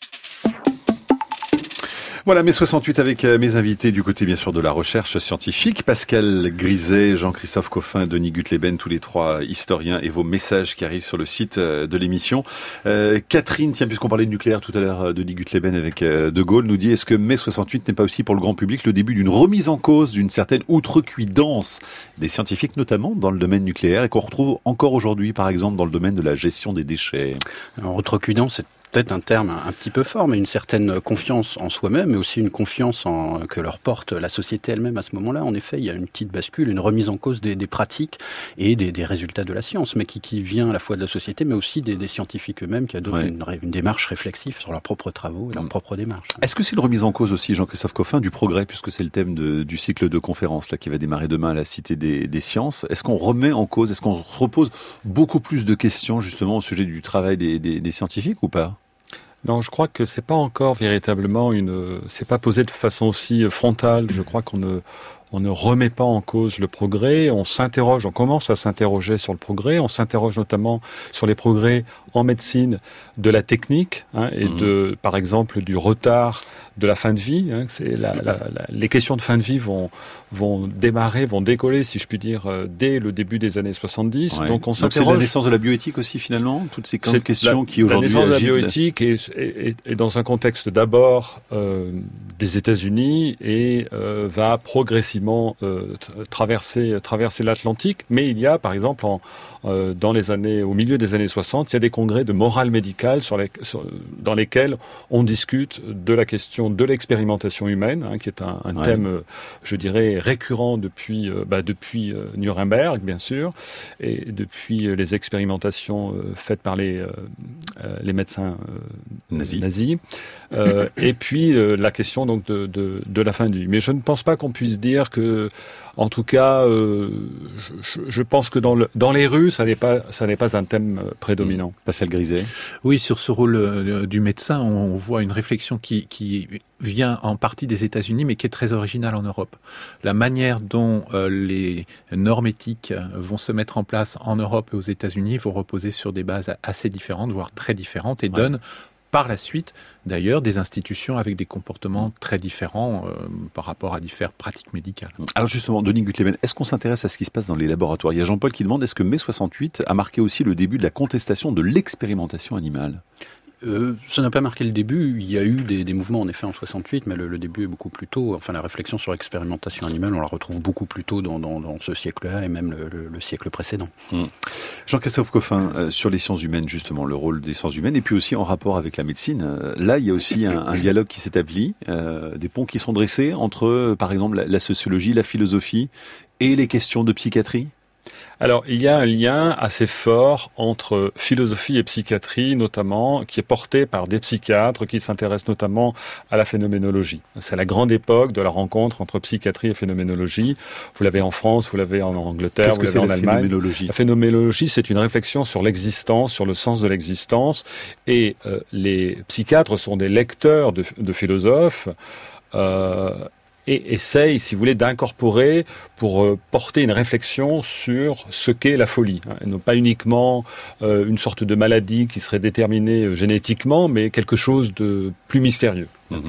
Voilà, mai 68 avec mes invités du côté bien sûr de la recherche scientifique. Pascal Griset, Jean-Christophe Coffin, Denis Gutleben, tous les trois historiens, et vos messages qui arrivent sur le site de l'émission. Catherine, tiens, puisqu'on parlait de nucléaire tout à l'heure, Denis Gutleben avec De Gaulle, nous dit: est-ce que mai 68 n'est pas aussi pour le grand public le début d'une remise en cause d'une certaine outrecuidance des scientifiques, notamment dans le domaine nucléaire, et qu'on retrouve encore aujourd'hui, par exemple, dans le domaine de la gestion des déchets? Alors, outrecuidance, c'est peut-être un terme un petit peu fort, mais une certaine confiance en soi-même, mais aussi une confiance que leur porte la société elle-même à ce moment-là. En effet, il y a une petite bascule, une remise en cause des pratiques et des résultats de la science, mais qui vient à la fois de la société, mais aussi des scientifiques eux-mêmes qui adoptent une démarche réflexive sur leurs propres travaux et leurs propres démarches. Est-ce que c'est une remise en cause aussi, Jean-Christophe Coffin, du progrès, puisque c'est le thème du cycle de conférences là, qui va démarrer demain à la Cité des Sciences? Est-ce qu'on remet en cause, est-ce qu'on se repose beaucoup plus de questions justement au sujet du travail des scientifiques ou pas? Non, je crois que c'est pas encore véritablement c'est pas posé de façon aussi frontale. Je crois qu'on ne remet pas en cause le progrès. On commence à s'interroger sur le progrès. On s'interroge notamment sur les progrès en médecine de la technique, et par exemple, du retard de la fin de vie. Les questions de fin de vie vont décoller, si je puis dire, dès le début des années 70. Ouais. Donc on s'interroge. Donc c'est la naissance de la bioéthique aussi, finalement, toutes ces questions qui aujourd'hui agitent. La naissance de la bioéthique est dans un contexte d'abord des États-Unis et va progressivement traverser l'Atlantique. Mais il y a, par exemple, au milieu des années 60, il y a des congrès de morale médicale dans lesquels on discute de la question de l'expérimentation humaine, qui est un thème, je dirais, récurrent depuis Nuremberg, bien sûr, et depuis les expérimentations faites par les médecins nazis. Et puis la question question donc de la fin de vie. Mais je ne pense pas qu'on puisse dire que, en tout cas, je pense que dans les rues, ça n'est pas un thème prédominant. Pascal Griset. Oui, sur ce rôle du médecin, on voit une réflexion qui vient en partie des États-Unis, mais qui est très originale en Europe. La manière dont les normes éthiques vont se mettre en place en Europe et aux États-Unis vont reposer sur des bases assez différentes, voire très différentes, et donnent par la suite, d'ailleurs, des institutions avec des comportements très différents par rapport à différentes pratiques médicales. Alors justement, Denis Gutleben, est-ce qu'on s'intéresse à ce qui se passe dans les laboratoires ? Il y a Jean-Paul qui demande, est-ce que mai 68 a marqué aussi le début de la contestation de l'expérimentation animale ? Ça n'a pas marqué le début. Il y a eu des mouvements en effet en 68, mais le début est beaucoup plus tôt. Enfin, la réflexion sur l'expérimentation animale, on la retrouve beaucoup plus tôt dans ce siècle-là et même le siècle précédent. Jean-Christophe Coffin, sur les sciences humaines justement, le rôle des sciences humaines, et puis aussi en rapport avec la médecine. Là, il y a aussi un dialogue qui s'établit, des ponts qui sont dressés entre, par exemple, la sociologie, la philosophie et les questions de psychiatrie. Alors, il y a un lien assez fort entre philosophie et psychiatrie, notamment, qui est porté par des psychiatres qui s'intéressent notamment à la phénoménologie. C'est la grande époque de la rencontre entre psychiatrie et phénoménologie. Vous l'avez en France, vous l'avez en Angleterre, vous l'avez en Allemagne. Phénoménologie ? La phénoménologie, c'est une réflexion sur l'existence, sur le sens de l'existence. Et les psychiatres sont des lecteurs de philosophes, et essaye, si vous voulez, d'incorporer pour porter une réflexion sur ce qu'est la folie. Et non pas uniquement une sorte de maladie qui serait déterminée génétiquement, mais quelque chose de plus mystérieux.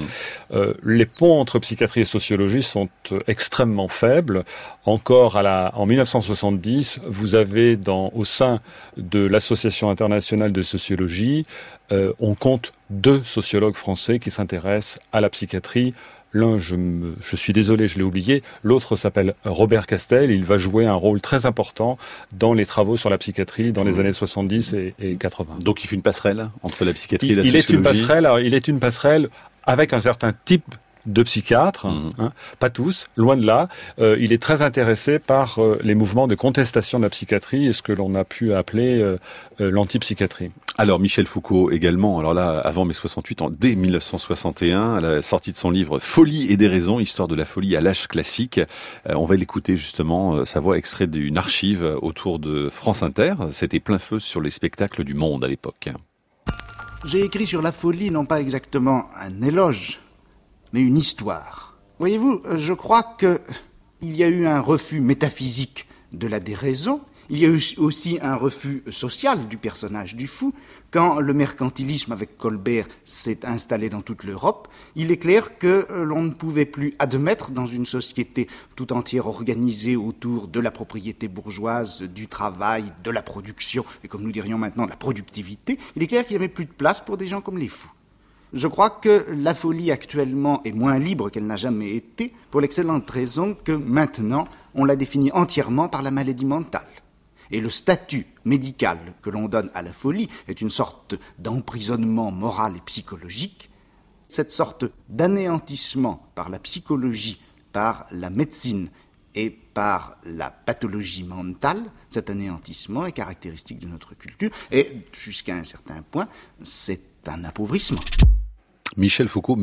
Les ponts entre psychiatrie et sociologie sont extrêmement faibles. Encore en 1970, vous avez au sein de l'Association internationale de sociologie, on compte 2 sociologues français qui s'intéressent à la psychiatrie. L'un, je suis désolé, je l'ai oublié. L'autre s'appelle Robert Castel. Il va jouer un rôle très important dans les travaux sur la psychiatrie dans les années 70 et 80. Donc il fait une passerelle entre la psychiatrie et la sociologie. Il est une passerelle avec un certain type de psychiatres, pas tous, loin de là. Il est très intéressé par les mouvements de contestation de la psychiatrie et ce que l'on a pu appeler l'antipsychiatrie. Alors Michel Foucault également, alors là avant mai 68, dès 1961, à la sortie de son livre Folie et déraison, histoire de la folie à l'âge classique. On va l'écouter justement, sa voix extraite d'une archive autour de France Inter. C'était plein feu sur les spectacles du Monde à l'époque. J'ai écrit sur la folie non pas exactement un éloge, mais une histoire. Voyez-vous, je crois qu'il y a eu un refus métaphysique de la déraison. Il y a eu aussi un refus social du personnage du fou. Quand le mercantilisme avec Colbert s'est installé dans toute l'Europe, il est clair que l'on ne pouvait plus admettre dans une société tout entière organisée autour de la propriété bourgeoise, du travail, de la production, et comme nous dirions maintenant, de la productivité, il est clair qu'il n'y avait plus de place pour des gens comme les fous. Je crois que la folie actuellement est moins libre qu'elle n'a jamais été, pour l'excellente raison que maintenant, on la définit entièrement par la maladie mentale. Et le statut médical que l'on donne à la folie est une sorte d'emprisonnement moral et psychologique. Cette sorte d'anéantissement par la psychologie, par la médecine et par la pathologie mentale, cet anéantissement est caractéristique de notre culture et jusqu'à un certain point, c'est un appauvrissement. Michel Foucault,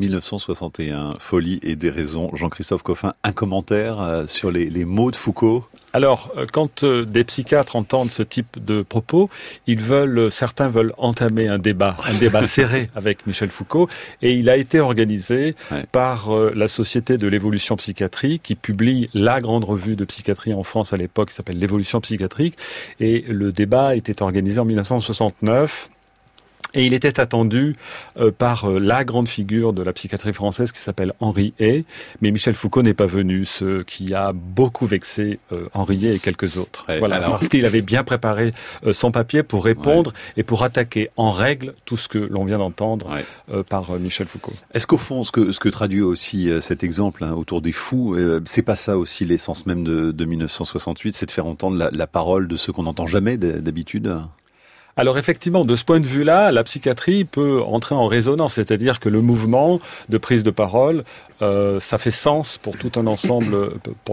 1961, Folie et déraison. Jean-Christophe Coffin, un commentaire sur les mots de Foucault ? Alors, quand des psychiatres entendent ce type de propos, certains veulent entamer un débat serré avec Michel Foucault, et il a été organisé par la Société de l'évolution psychiatrique, qui publie la grande revue de psychiatrie en France à l'époque, qui s'appelle l'Évolution psychiatrique, et le débat était organisé en 1969. Et il était attendu par la grande figure de la psychiatrie française qui s'appelle Henri Hey, mais Michel Foucault n'est pas venu, ce qui a beaucoup vexé Henri Hey et quelques autres. Parce qu'il avait bien préparé son papier pour répondre et pour attaquer en règle tout ce que l'on vient d'entendre par Michel Foucault. Est-ce qu'au fond, ce que traduit aussi cet exemple autour des fous, c'est pas ça aussi l'essence même de 1968, c'est de faire entendre la parole de ceux qu'on n'entend jamais d'habitude ? Alors effectivement, de ce point de vue-là, la psychiatrie peut entrer en résonance, c'est-à-dire que le mouvement de prise de parole, ça fait sens pour tout un ensemble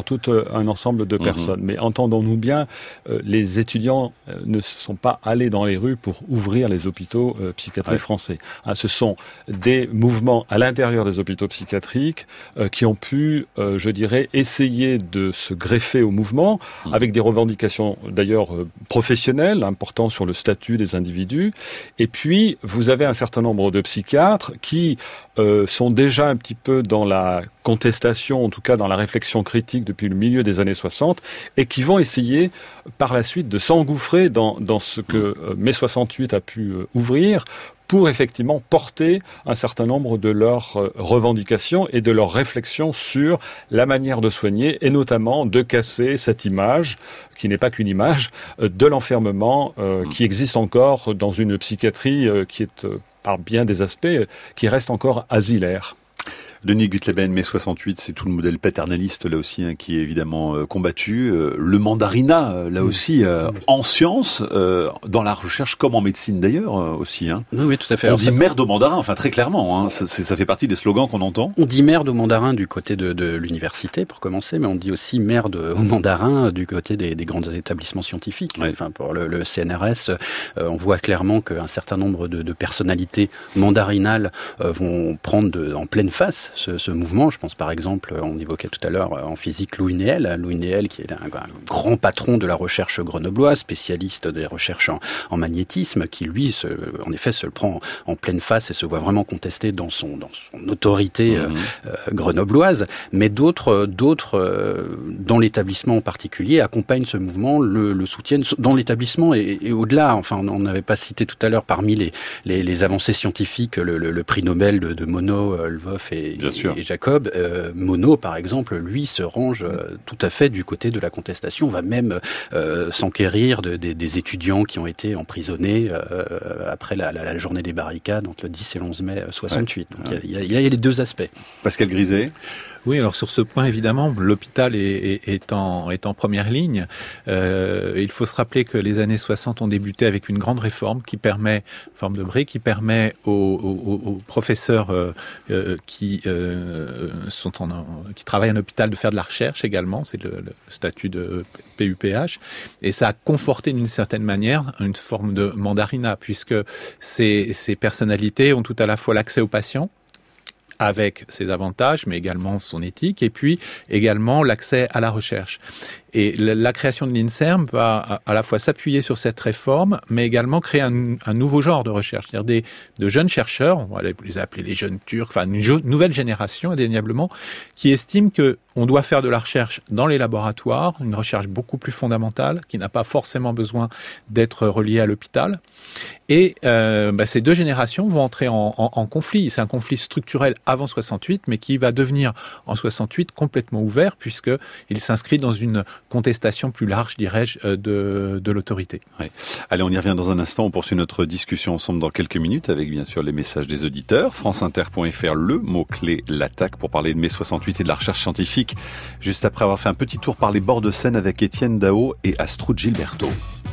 de personnes. Mais entendons-nous bien, les étudiants ne se sont pas allés dans les rues pour ouvrir les hôpitaux psychiatriques français. Ce sont des mouvements à l'intérieur des hôpitaux psychiatriques qui ont pu, je dirais, essayer de se greffer au mouvement avec des revendications d'ailleurs professionnelles, importantes sur le statut des individus. Et puis, vous avez un certain nombre de psychiatres qui sont déjà un petit peu dans la contestation, en tout cas dans la réflexion critique depuis le milieu des années 60, et qui vont essayer par la suite de s'engouffrer dans ce que mai 68 a pu ouvrir pour effectivement porter un certain nombre de leurs revendications et de leurs réflexions sur la manière de soigner et notamment de casser cette image, qui n'est pas qu'une image, de l'enfermement qui existe encore dans une psychiatrie qui est, par bien des aspects, qui reste encore asilaire. Denis Gutleben, mai 68, c'est tout le modèle paternaliste là aussi qui est évidemment combattu. Le mandarinat là aussi en sciences, dans la recherche comme en médecine d'ailleurs aussi. Oui, tout à fait. On dit merde aux mandarins, enfin très clairement. Ça fait partie des slogans qu'on entend. On dit merde aux mandarins du côté de l'université pour commencer, mais on dit aussi merde aux mandarins du côté des grands établissements scientifiques. Ouais. Enfin, pour le CNRS, on voit clairement qu'un certain nombre de personnalités mandarinales vont prendre en pleine face ce mouvement. Je pense par exemple, on évoquait tout à l'heure en physique Louis Néel qui est un grand patron de la recherche grenobloise, spécialiste des recherches en magnétisme, qui lui, en effet, se le prend en pleine face et se voit vraiment contesté dans son autorité grenobloise. Mais d'autres dans l'établissement en particulier accompagnent ce mouvement, le soutiennent dans l'établissement et au-delà. Enfin, on n'avait pas cité tout à l'heure parmi les avancées scientifiques le prix Nobel de Monod, Lvov et Jacob. Monod, par exemple, lui se range tout à fait du côté de la contestation, va même s'enquérir des étudiants qui ont été emprisonnés après la journée des barricades entre le 10 et le 11 mai 68. Donc il y a les deux aspects. Pascal Griset. Oui, alors sur ce point, évidemment, l'hôpital est en première ligne. Il faut se rappeler que les années 60 ont débuté avec une grande réforme qui permet, forme de brique, qui permet aux professeurs qui travaillent en hôpital de faire de la recherche également. C'est le statut de PUPH. Et ça a conforté d'une certaine manière une forme de mandarinat, puisque ces personnalités ont tout à la fois l'accès aux patients, avec ses avantages, mais également son éthique, et puis également l'accès à la recherche. Et la création de l'INSERM va à la fois s'appuyer sur cette réforme, mais également créer un nouveau genre de recherche, c'est-à-dire de jeunes chercheurs, on va les appeler les jeunes Turcs, enfin une nouvelle génération indéniablement, qui estiment que on doit faire de la recherche dans les laboratoires, une recherche beaucoup plus fondamentale, qui n'a pas forcément besoin d'être reliée à l'hôpital. Et ces deux générations vont entrer en conflit. C'est un conflit structurel avant 68, mais qui va devenir en 68 complètement ouvert, puisqu'il s'inscrit dans une contestation plus large, dirais-je, de l'autorité. Ouais. Allez, on y revient dans un instant. On poursuit notre discussion ensemble dans quelques minutes avec bien sûr les messages des auditeurs. franceinter.fr, le mot-clé, l'attaque, pour parler de mai 68 et de la recherche scientifique. Juste après avoir fait un petit tour par les bords de Seine avec Étienne Dao et Astrud Gilberto.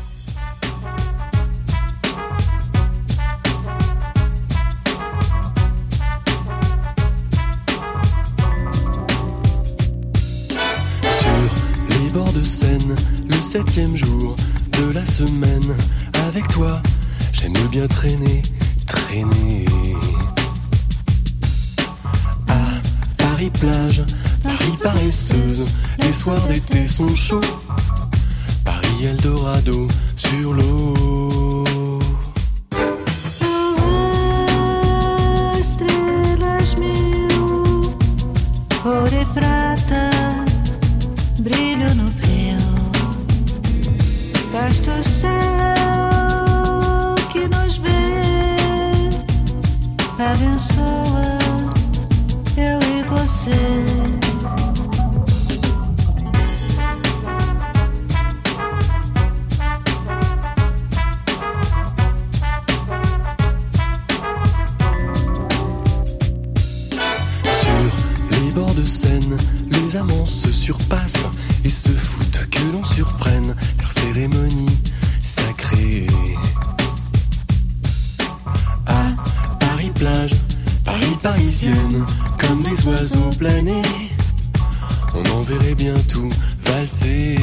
Bord de Seine, le 7e jour de la semaine. Avec toi, j'aime bien traîner. À Paris plage, Paris paresseuse, les soirs d'été sont chauds. Paris Eldorado sur l'eau. Estrelas mil, ouro e prata, brilho no frio, vasto céu que nos vê, abençoa eu e você. Seine, les amants se surpassent et se foutent que l'on surprenne leur cérémonie sacrée. plage, Paris parisienne, comme des oiseaux planés. On en verrait bien tout valser.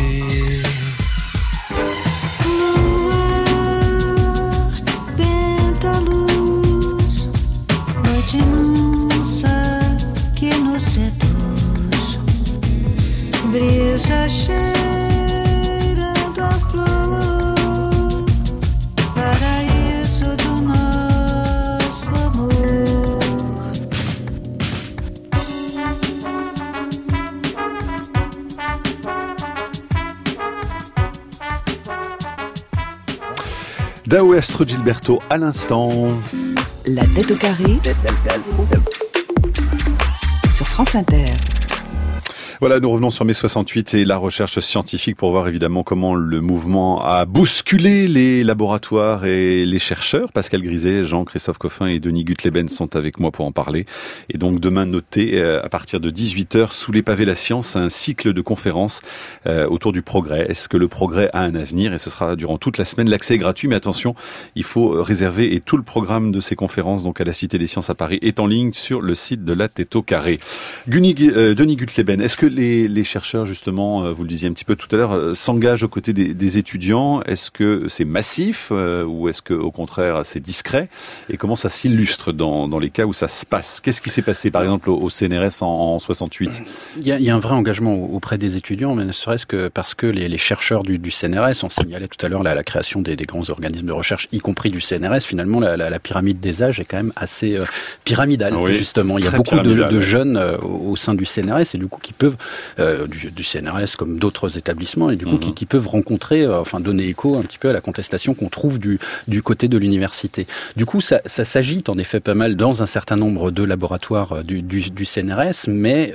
Benta luz, noite mansa que nos seduz, brisa cheirando a flor, paraíso do nosso amor. Daoestro Gilberto à l'instant. La tête au carré sur France Inter. Voilà, nous revenons sur mai 68 et la recherche scientifique pour voir évidemment comment le mouvement a bousculé les laboratoires et les chercheurs. Pascal Griset, Jean-Christophe Coffin et Denis Gutleben sont avec moi pour en parler. Et donc demain, notez à partir de 18h, sous les pavés la science, un cycle de conférences autour du progrès. Est-ce que le progrès a un avenir? Et ce sera durant toute la semaine. L'accès est gratuit, mais attention, il faut réserver. Et tout le programme de ces conférences, donc à la Cité des Sciences à Paris, est en ligne sur le site de la Tête au Carré. Denis Gutleben, est-ce que les chercheurs, justement, vous le disiez un petit peu tout à l'heure, s'engagent aux côtés des étudiants? Est-ce que c'est massif ou est-ce que, au contraire, c'est discret? Et comment ça s'illustre dans les cas où ça se passe? Qu'est-ce qui s'est passé, par exemple, au CNRS en 68? Il y a un vrai engagement auprès des étudiants, mais ne serait-ce que parce que les chercheurs du CNRS, on signalait tout à l'heure la création des grands organismes de recherche, y compris du CNRS. Finalement, la pyramide des âges est quand même assez pyramidale, oui, justement. Il y a beaucoup de jeunes au sein du CNRS et du coup qui peuvent du CNRS comme d'autres établissements et du coup qui peuvent rencontrer, donner écho un petit peu à la contestation qu'on trouve du côté de l'université. Du coup, ça s'agite en effet pas mal dans un certain nombre de laboratoires du CNRS, mais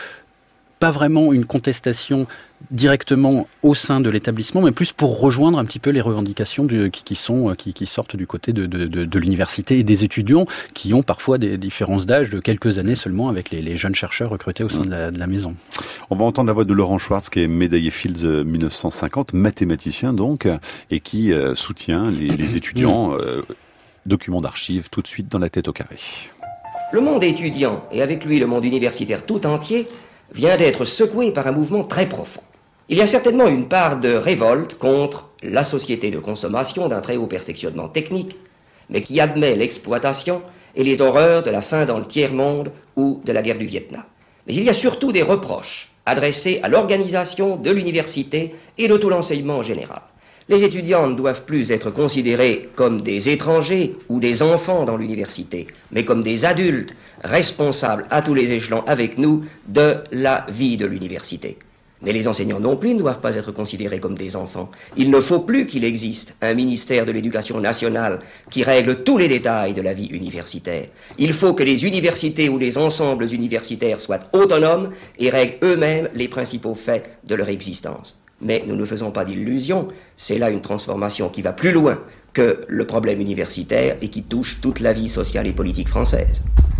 pas vraiment une contestation directement au sein de l'établissement, mais plus pour rejoindre un petit peu les revendications qui sortent du côté de l'université et des étudiants qui ont parfois des différences d'âge de quelques années seulement avec les jeunes chercheurs recrutés au sein de la maison. On va entendre la voix de Laurent Schwartz, qui est médaillé Fields 1950, mathématicien donc, et qui soutient les étudiants. Document d'archives tout de suite dans la Tête au Carré. Le monde étudiant, et avec lui le monde universitaire tout entier, vient d'être secoué par un mouvement très profond. Il y a certainement une part de révolte contre la société de consommation d'un très haut perfectionnement technique, mais qui admet l'exploitation et les horreurs de la faim dans le tiers-monde ou de la guerre du Vietnam. Mais il y a surtout des reproches adressés à l'organisation de l'université et de tout l'enseignement en général. Les étudiants ne doivent plus être considérés comme des étrangers ou des enfants dans l'université, mais comme des adultes responsables à tous les échelons avec nous de la vie de l'université. Mais les enseignants non plus ne doivent pas être considérés comme des enfants. Il ne faut plus qu'il existe un ministère de l'Éducation nationale qui règle tous les détails de la vie universitaire. Il faut que les universités ou les ensembles universitaires soient autonomes et règlent eux-mêmes les principaux faits de leur existence. Mais nous ne faisons pas d'illusions, c'est là une transformation qui va plus loin que le problème universitaire et qui touche toute la vie sociale et politique française.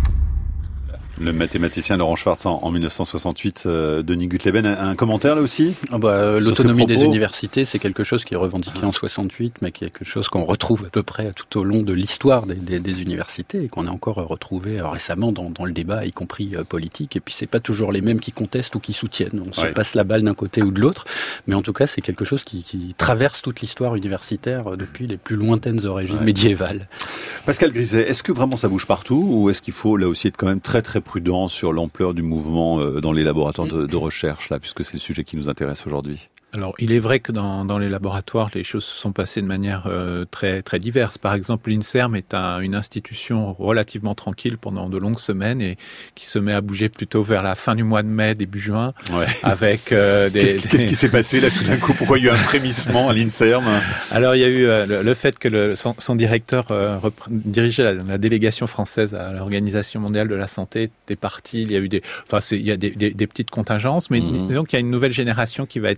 Le mathématicien Laurent Schwartz en 1968, Denis Gutleben, un commentaire là aussi? L'autonomie des universités, c'est quelque chose qui est revendiqué en 68, mais qui est quelque chose qu'on retrouve à peu près tout au long de l'histoire des universités et qu'on a encore retrouvé récemment dans le débat, y compris politique. Et puis c'est pas toujours les mêmes qui contestent ou qui soutiennent. On se passe la balle d'un côté ou de l'autre, mais en tout cas c'est quelque chose qui traverse toute l'histoire universitaire depuis les plus lointaines origines médiévales. Pascal Griset, est-ce que vraiment ça bouge partout ou est-ce qu'il faut là aussi être quand même très très prudent sur l'ampleur du mouvement dans les laboratoires de recherche, là, puisque c'est le sujet qui nous intéresse aujourd'hui? Alors, il est vrai que dans les laboratoires, les choses se sont passées de manière très très diverse. Par exemple, l'INSERM est une institution relativement tranquille pendant de longues semaines et qui se met à bouger plutôt vers la fin du mois de mai, début juin, avec Qu'est-ce qui s'est passé là tout d'un coup? Pourquoi il y a eu un frémissement à l'INSERM? Alors, il y a eu le fait que son directeur dirigeait la délégation française à l'Organisation mondiale de la santé était parti. Il y a eu il y a des petites contingences, mais disons qu'il y a une nouvelle génération qui va être très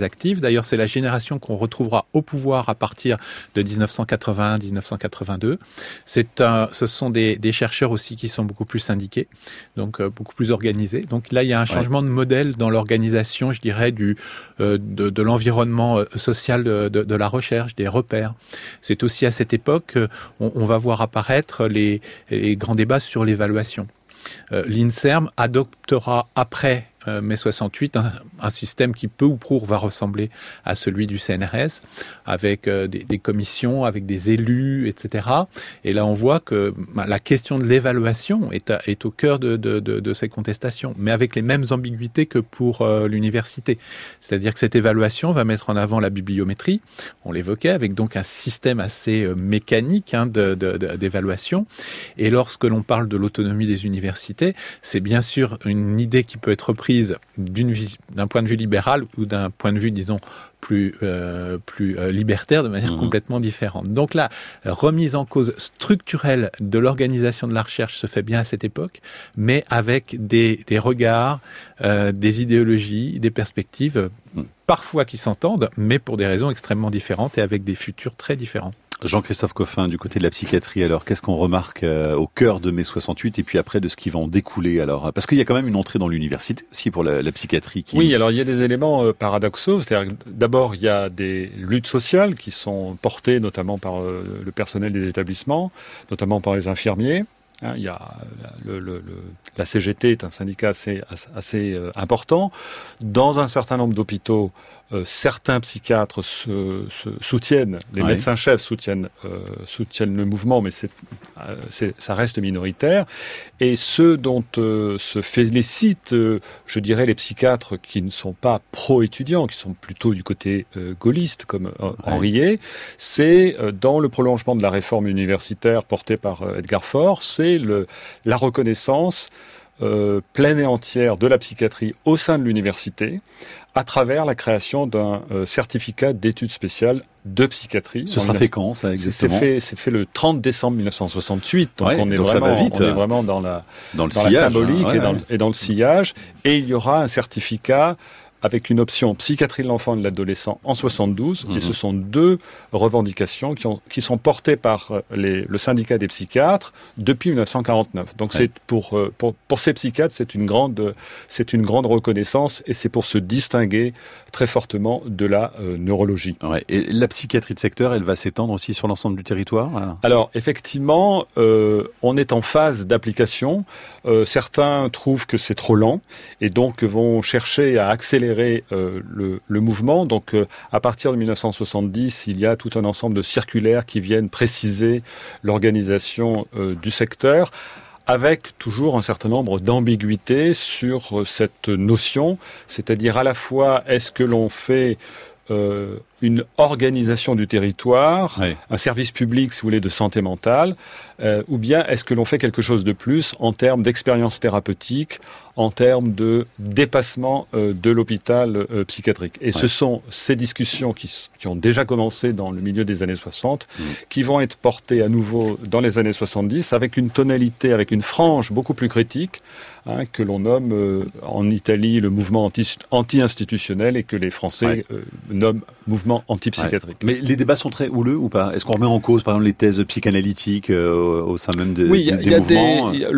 active. D'ailleurs, c'est la génération qu'on retrouvera au pouvoir à partir de 1981-1982. Ce sont des chercheurs aussi qui sont beaucoup plus syndiqués, donc beaucoup plus organisés. Donc là, il y a un changement de modèle dans l'organisation, je dirais, de l'environnement social de la recherche, des repères. C'est aussi à cette époque on va voir apparaître les grands débats sur l'évaluation. L'INSERM adoptera après mai 68 un système qui peu ou prou va ressembler à celui du CNRS, avec des commissions, avec des élus, etc. Et là, on voit que la question de l'évaluation est au cœur de ces contestations, mais avec les mêmes ambiguïtés que pour l'université. C'est-à-dire que cette évaluation va mettre en avant la bibliométrie, on l'évoquait, avec donc un système assez mécanique d'évaluation. Et lorsque l'on parle de l'autonomie des universités, c'est bien sûr une idée qui peut être prise d'un point de vue libéral ou d'un point de vue, disons, plus libertaire, de manière complètement différente. Donc la remise en cause structurelle de l'organisation de la recherche se fait bien à cette époque, mais avec des regards, des idéologies, des perspectives, parfois qui s'entendent, mais pour des raisons extrêmement différentes et avec des futurs très différents. Jean-Christophe Coffin, du côté de la psychiatrie, alors qu'est-ce qu'on remarque au cœur de mai 68 et puis après de ce qui va en découler alors? Parce qu'il y a quand même une entrée dans l'université aussi pour la psychiatrie. Oui, alors il y a des éléments paradoxaux, c'est-à-dire d'abord il y a des luttes sociales qui sont portées notamment par le personnel des établissements, notamment par les infirmiers. Il y a la CGT est un syndicat assez important. Dans un certain nombre d'hôpitaux, certains psychiatres soutiennent, les médecins-chefs soutiennent le mouvement, mais ça reste minoritaire. Et ceux dont se félicitent, je dirais, les psychiatres qui ne sont pas pro-étudiants, qui sont plutôt du côté gaulliste, comme Henriet, c'est dans le prolongement de la réforme universitaire portée par Edgar Faure, c'est la reconnaissance pleine et entière de la psychiatrie au sein de l'université à travers la création d'un certificat d'études spéciales de psychiatrie. Ce sera fait quand, ça, exactement? C'est fait le 30 décembre 1968, donc on est vraiment dans la sillage, symbolique et dans le sillage, et il y aura un certificat avec une option psychiatrie de l'enfant et de l'adolescent en 72, et ce sont deux revendications qui sont portées par le syndicat des psychiatres depuis 1949. Donc c'est pour ces psychiatres, c'est une grande reconnaissance, et c'est pour se distinguer très fortement de la neurologie. Et la psychiatrie de secteur, elle va s'étendre aussi sur l'ensemble du territoire? Alors effectivement, on est en phase d'application. Certains trouvent que c'est trop lent, et donc vont chercher à accélérer le mouvement. Donc à partir de 1970, il y a tout un ensemble de circulaires qui viennent préciser l'organisation du secteur, avec toujours un certain nombre d'ambiguïtés sur cette notion, c'est-à-dire à la fois est-ce que l'on fait une organisation du territoire, un service public, si vous voulez, de santé mentale, ou bien est-ce que l'on fait quelque chose de plus en termes d'expérience thérapeutique, en termes de dépassement de l'hôpital psychiatrique. Et ce sont ces discussions qui ont déjà commencé dans le milieu des années 60, qui vont être portées à nouveau dans les années 70, avec une tonalité, avec une frange beaucoup plus critique, que l'on nomme en Italie le mouvement anti-institutionnel et que les Français nomment mouvement anti-psychiatrique. Mais les débats sont très houleux ou pas? Est-ce qu'on remet en cause, par exemple, les thèses psychanalytiques au sein même des mouvements? Il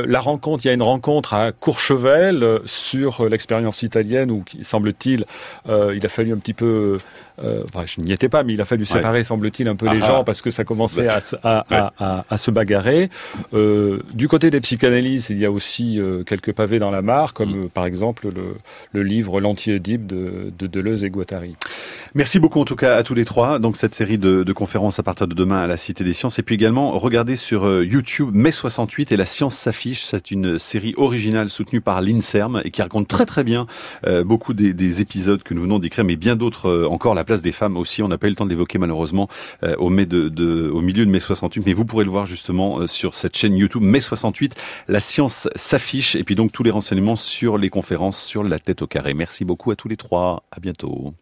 y a une rencontre à Courchevel sur l'expérience italienne où, semble-t-il, il a fallu un petit peu... je n'y étais pas, mais il a fallu séparer, semble-t-il, un peu les gens parce que ça commençait à se bagarrer. Du côté des psychanalyses, il y a aussi quelques pavés dans la mare, comme par exemple le livre L'Anti-Oedipe de Deleuze et Guattari. Merci beaucoup en tout cas à tous les trois. Donc cette série de conférences à partir de demain à la Cité des Sciences, et puis également regardez sur YouTube Mai 68 et la science s'affiche. C'est une série originale soutenue par l'INSERM et qui raconte très très bien beaucoup des épisodes que nous venons d'écrire, mais bien d'autres encore. La place des femmes aussi, on n'a pas eu le temps de l'évoquer malheureusement au milieu de Mai 68, mais vous pourrez le voir justement sur cette chaîne YouTube Mai 68. La science s'affiche, et puis donc tous les renseignements sur les conférences sur la tête au carré. Merci beaucoup à tous les trois. À bientôt.